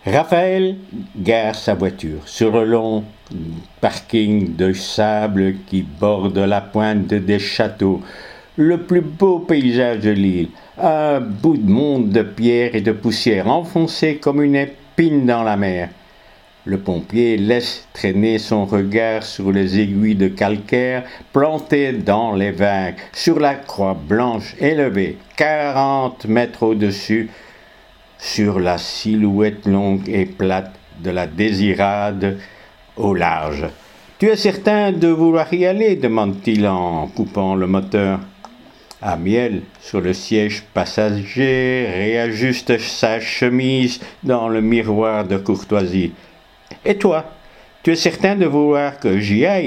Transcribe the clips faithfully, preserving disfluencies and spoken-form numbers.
Raphaël gare sa voiture sur le long parking de sable qui borde la pointe des châteaux, le plus beau paysage de l'île, un bout de monde de pierre et de poussière enfoncé comme une épine dans la mer. Le pompier laisse traîner son regard sur les aiguilles de calcaire plantées dans les vagues, sur la croix blanche élevée, quarante mètres au-dessus, sur la silhouette longue et plate de la Désirade au large. « Tu es certain de vouloir y aller ?» demande-t-il en coupant le moteur. Amiel, sur le siège passager, réajuste sa chemise dans le miroir de courtoisie. « Et toi, tu es certain de vouloir que j'y aille ?»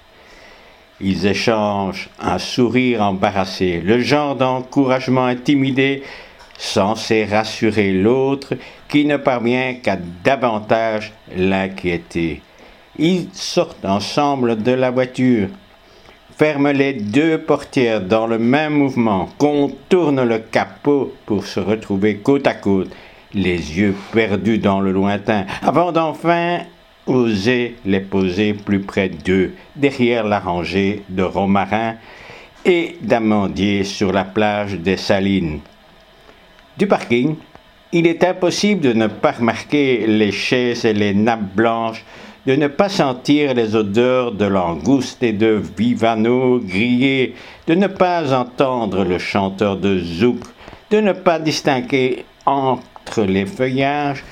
Ils échangent un sourire embarrassé, le genre d'encouragement intimidé, censé rassurer l'autre qui ne parvient qu'à davantage l'inquiéter. Ils sortent ensemble de la voiture, ferment les deux portières dans le même mouvement, contournent le capot pour se retrouver côte à côte, les yeux perdus dans le lointain, avant d'enfin oser les poser plus près d'eux, derrière la rangée de romarins et d'amandiers sur la plage des Salines. Du parking, il est impossible de ne pas remarquer les chaises et les nappes blanches, de ne pas sentir les odeurs de langoustes et de vivano grillés, de ne pas entendre le chanteur de zouk, de ne pas distinguer entre les feuillages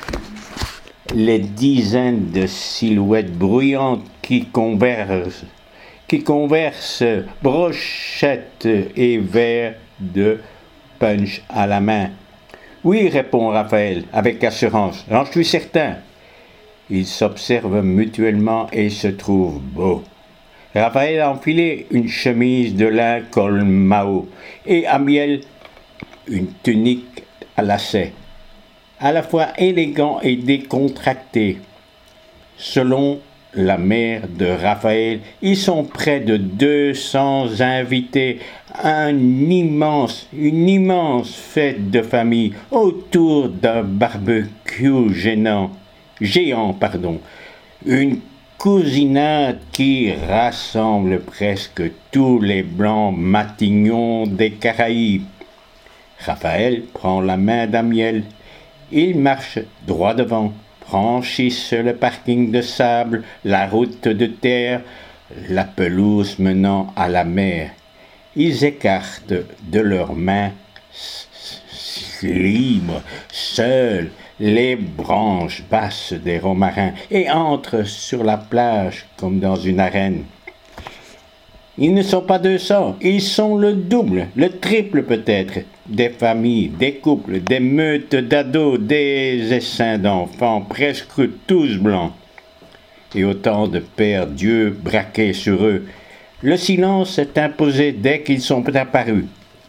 les dizaines de silhouettes bruyantes qui conversent, qui conversent brochettes et verres de punch à la main. « Oui, répond Raphaël, avec assurance, j'en suis certain. » Ils s'observent mutuellement et se trouvent beaux. Raphaël a enfilé une chemise de lin col Mao et Amiel une tunique à lacets, à la fois élégant et décontracté. Selon la mère de Raphaël, ils sont près de deux cents invités, un immense, une immense fête de famille autour d'un barbecue gênant, géant, pardon, une cousinade qui rassemble presque tous les blancs matignons des Caraïbes. Raphaël prend la main d'Amiel. Ils marchent droit devant, franchissent le parking de sable, la route de terre, la pelouse menant à la mer. Ils écartent de leurs mains libres, seuls, les branches basses des romarins et entrent sur la plage comme dans une arène. Ils ne sont pas deux cents, ils sont le double, le triple peut-être, des familles, des couples, des meutes d'ados, des essaims d'enfants, presque tous blancs. Et autant de pères Dieu braqués sur eux. Le silence s'est imposé dès qu'ils sont apparus.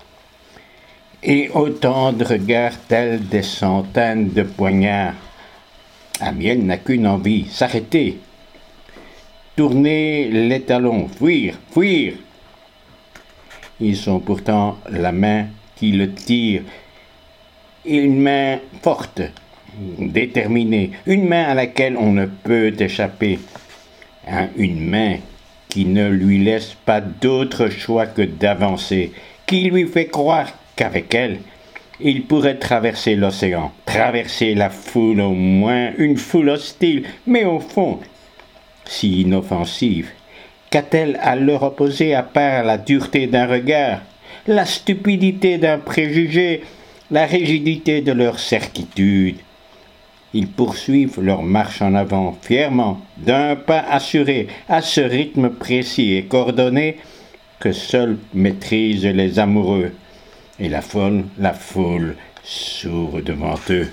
Et autant de regards tels des centaines de poignards. Amiel n'a qu'une envie, s'arrêter. Tourner les talons, fuir, fuir. Ils sont pourtant la main qui le tire, une main forte, déterminée, une main à laquelle on ne peut échapper, hein, une main qui ne lui laisse pas d'autre choix que d'avancer, qui lui fait croire qu'avec elle, il pourrait traverser l'océan, traverser la foule au moins, une foule hostile, mais au fond, si inoffensive. Qu'a-t-elle à leur opposer à part la dureté d'un regard, la stupidité d'un préjugé, la rigidité de leur certitude? Ils poursuivent leur marche en avant, fièrement, d'un pas assuré, à ce rythme précis et coordonné que seuls maîtrisent les amoureux. Et la folle, la foule, sourd devant eux.